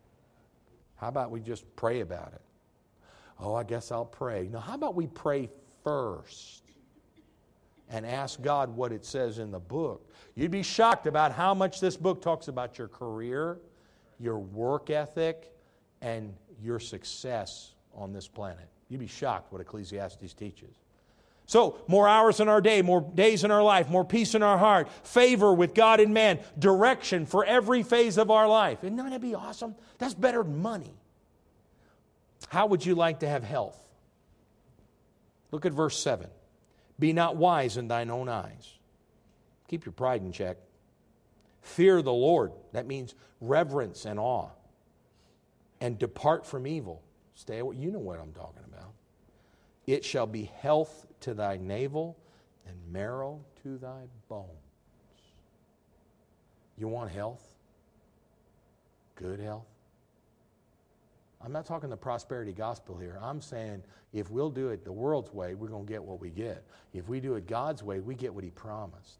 How about we just pray about it? Oh, I guess I'll pray. No, how about we pray first and ask God what it says in the book? You'd be shocked about how much this book talks about your career, your work ethic, and your success on this planet. You'd be shocked what Ecclesiastes teaches. So, more hours in our day, more days in our life, more peace in our heart, favor with God and man, direction for every phase of our life. Isn't that be awesome? That's better than money. How would you like to have health? Look at verse seven. Be not wise in thine own eyes. Keep your pride in check. Fear the Lord. That means reverence and awe. And depart from evil. Stay away. You know what I'm talking about. It shall be health to thy navel and marrow to thy bones. You want health? Good health? I'm not talking the prosperity gospel here. I'm saying if we'll do it the world's way, we're going to get what we get. If we do it God's way, we get what He promised.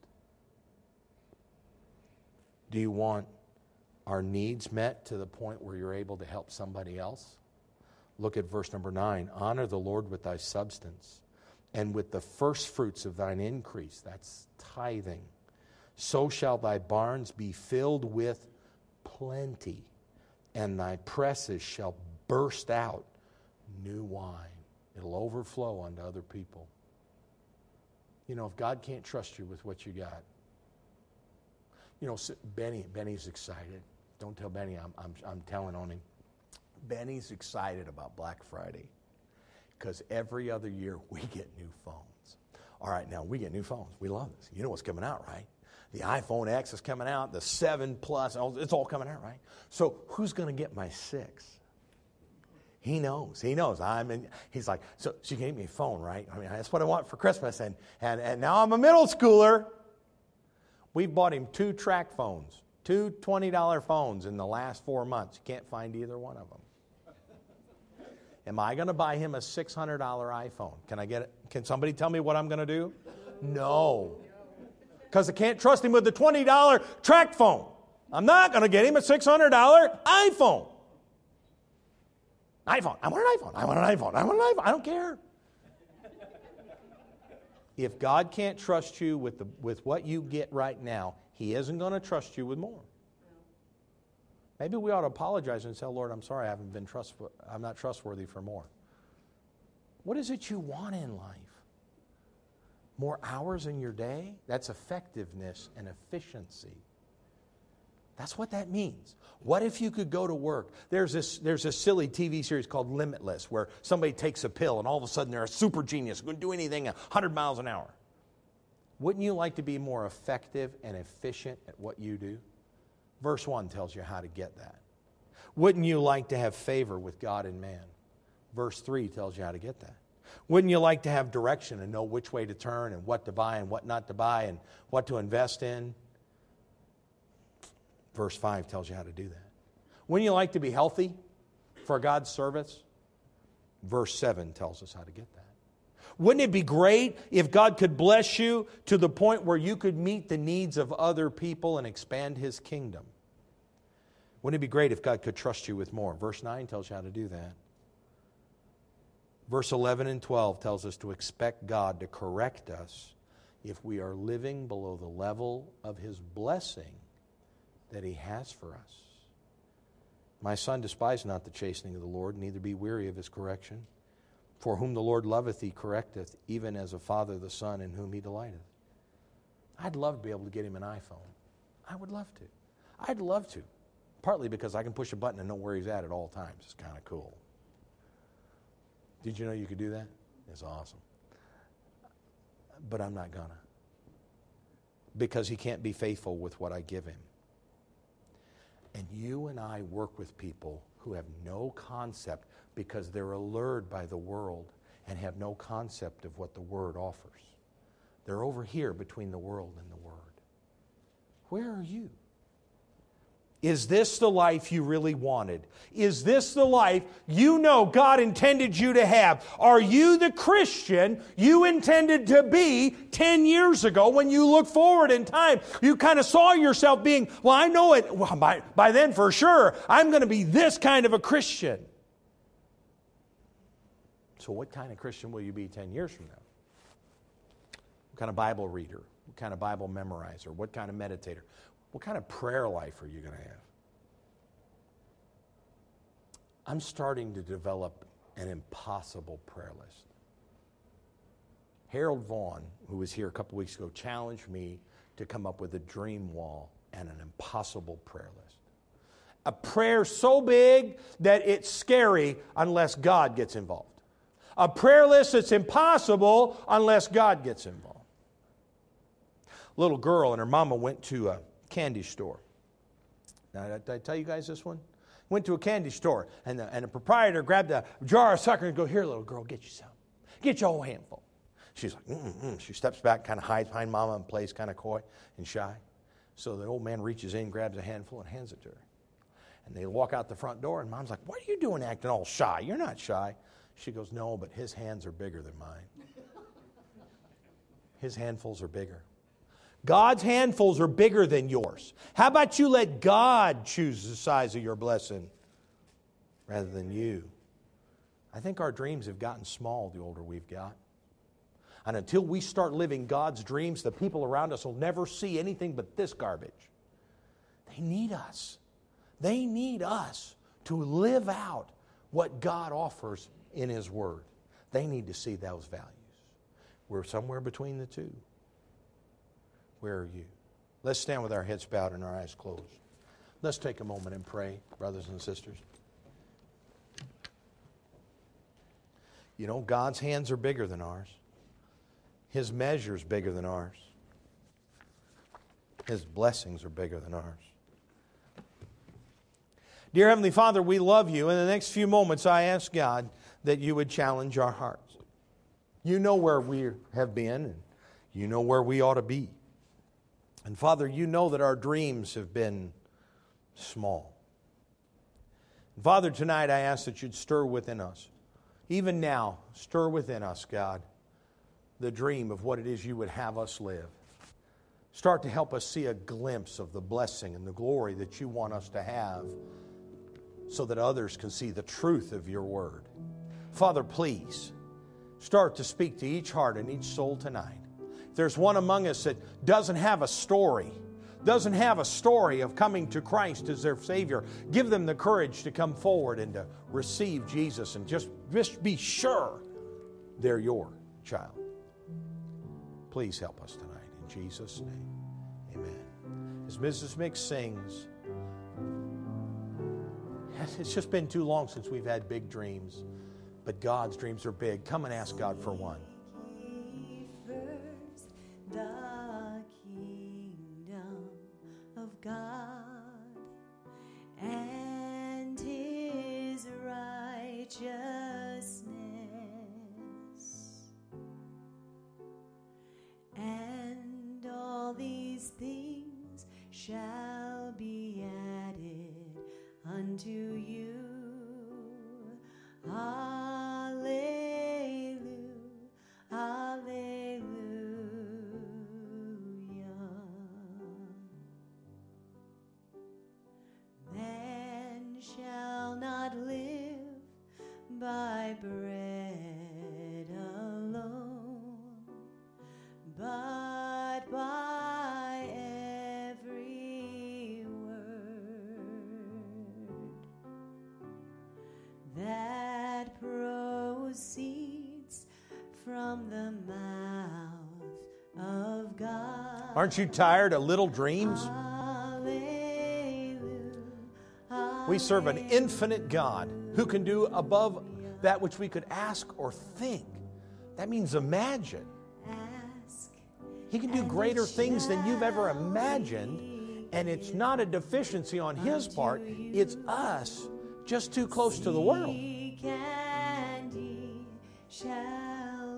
Do you want our needs met to the point where you're able to help somebody else? Look at verse number nine. Honor the Lord with thy substance and with the first fruits of thine increase. That's tithing. So shall thy barns be filled with plenty, and thy presses shall burst out new wine. It'll overflow onto other people. You know, if God can't trust you with what you got, you know, Benny, Benny's excited. Don't tell Benny I'm, I'm, I'm telling on him. Benny's excited about Black Friday because every other year we get new phones. All right, now we get new phones. We love this. You know what's coming out, right? The iPhone X is coming out, the seven Plus, it's all coming out, right? So who's going to get my six? He knows. He knows. I'm in, he's like, so she gave me a phone, right? I mean, that's what I want for Christmas. And, and, and now I'm a middle schooler. We've bought him two track phones, two twenty dollar phones in the last four months. You can't find either one of them. Am I going to buy him a six hundred dollar iPhone? Can I get it? Can somebody tell me what I'm going to do? No. Because I can't trust him with the twenty dollar track phone. I'm not going to get him a six hundred dollar iPhone. iPhone. I want an iPhone. I want an iPhone. I want an iPhone. I don't care. If God can't trust you with the with what you get right now, He isn't going to trust you with more. Maybe we ought to apologize and say, Lord, I'm sorry I haven't been trustworthy. I'm not trustworthy for more. What is it you want in life? More hours in your day? That's effectiveness and efficiency. That's what that means. What if you could go to work? There's this, there's this silly T V series called Limitless where somebody takes a pill and all of a sudden they're a super genius, going to do anything one hundred miles an hour. Wouldn't you like to be more effective and efficient at what you do? Verse one tells you how to get that. Wouldn't you like to have favor with God and man? Verse three tells you how to get that. Wouldn't you like to have direction and know which way to turn and what to buy and what not to buy and what to invest in? Verse five tells you how to do that. Wouldn't you like to be healthy for God's service? Verse seven tells us how to get that. Wouldn't it be great if God could bless you to the point where you could meet the needs of other people and expand His kingdom? Wouldn't it be great if God could trust you with more? Verse nine tells you how to do that. Verse eleven and twelve tells us to expect God to correct us if we are living below the level of His blessing that He has for us. My son, despise not the chastening of the Lord, neither be weary of His correction. For whom the Lord loveth, He correcteth, even as a father the son in whom He delighteth. I'd love to be able to get him an iPhone. I would love to. I'd love to. Partly because I can push a button and know where he's at at all times. It's kind of cool. Did you know you could do that? It's awesome. But I'm not gonna. Because he can't be faithful with what I give him. And you and I work with people who have no concept because they're allured by the world and have no concept of what the Word offers. They're over here between the world and the Word. Where are you? Is this the life you really wanted? Is this the life you know God intended you to have? Are you the Christian you intended to be ten years ago when you look forward in time? You kind of saw yourself being, well, I know it. Well, by, by then for sure, I'm going to be this kind of a Christian. So what kind of Christian will you be ten years from now? What kind of Bible reader? What kind of Bible memorizer? What kind of meditator? What kind of prayer life are you going to have? I'm starting to develop an impossible prayer list. Harold Vaughn, who was here a couple weeks ago, challenged me to come up with a dream wall and an impossible prayer list. A prayer so big that it's scary unless God gets involved. A prayer list that's impossible unless God gets involved. A little girl and her mama went to a candy store. Now, did I tell you guys this one? Went to a candy store, and the, and the proprietor grabbed a jar of sucker and go, here, little girl, get you some. Get you a whole handful. She's like, mm-mm. She steps back, kind of hides behind mama and plays kind of coy and shy. So the old man reaches in, grabs a handful, and hands it to her. And they walk out the front door, and mom's like, what are you doing acting all shy? You're not shy. She goes, no, but his hands are bigger than mine. His handfuls are bigger. God's handfuls are bigger than yours. How about you let God choose the size of your blessing rather than you? I think our dreams have gotten small the older we've got. And until we start living God's dreams, the people around us will never see anything but this garbage. They need us. They need us to live out what God offers in His Word. They need to see those values. We're somewhere between the two. Where are you? Let's stand with our heads bowed and our eyes closed. Let's take a moment and pray, brothers and sisters. You know, God's hands are bigger than ours. His measure is bigger than ours. His blessings are bigger than ours. Dear Heavenly Father, we love you. In the next few moments, I ask God that you would challenge our hearts. You know where we have been, and you know where we ought to be. And Father, you know that our dreams have been small. And Father, tonight I ask that you'd stir within us. Even now, stir within us, God, the dream of what it is you would have us live. Start to help us see a glimpse of the blessing and the glory that you want us to have so that others can see the truth of your word. Father, please, start to speak to each heart and each soul tonight. There's one among us that doesn't have a story, doesn't have a story of coming to Christ as their Savior. Give them the courage to come forward and to receive Jesus and just, just be sure they're your child. Please help us tonight. In Jesus' name, amen. As Missus Mix sings, it's just been too long since we've had big dreams, but God's dreams are big. Come and ask God for one. The kingdom of God and His righteousness, and all these things shall be added unto you. Hallelujah, hallelujah. Man shall not live by bread alone, but by every word that proceeds from the mouth of God. Aren't you tired of little dreams? We serve an infinite God who can do above that which we could ask or think. That means imagine. He can do greater things than you've ever imagined, and it's not a deficiency on His part. It's us just too close to the world. Shall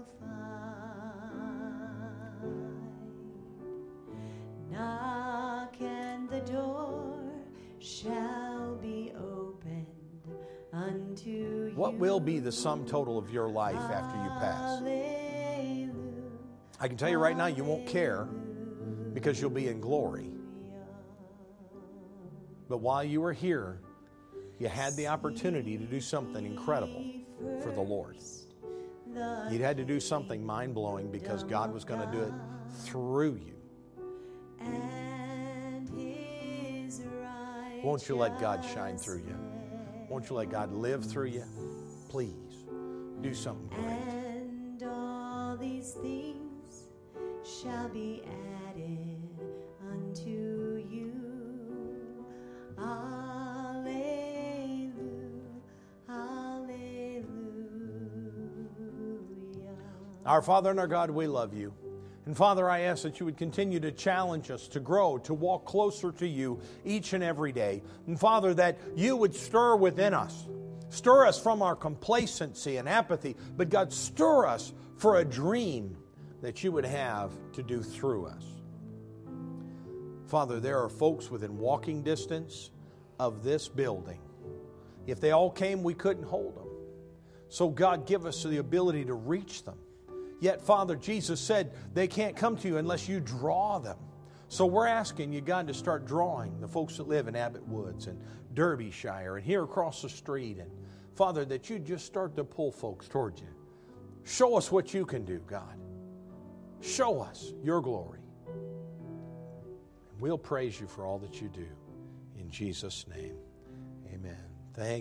find. Knock and the door shall be opened unto you. What will be the sum total of your life after you pass? Hallelujah. I can tell you right now, you won't care because you'll be in glory. But while you were here, you had the opportunity to do something incredible for the Lord. You had to do something mind-blowing because God was going to do it through you. And his Won't you let God shine through you? Won't you let God live through you? Please, do something great. And all these things shall be added unto you. Hallelujah, hallelujah. Our Father and our God, we love you. And Father, I ask that you would continue to challenge us to grow, to walk closer to you each and every day. And Father, that you would stir within us. Stir us from our complacency and apathy. But God, stir us for a dream that you would have to do through us. Father, there are folks within walking distance of this building. If they all came, we couldn't hold them. So God, give us the ability to reach them. Yet, Father, Jesus said they can't come to you unless you draw them. So we're asking you, God, to start drawing the folks that live in Abbott Woods and Derbyshire and here across the street. And, Father, that you just start to pull folks towards you. Show us what you can do, God. Show us your glory. And we'll praise you for all that you do. In Jesus' name, amen.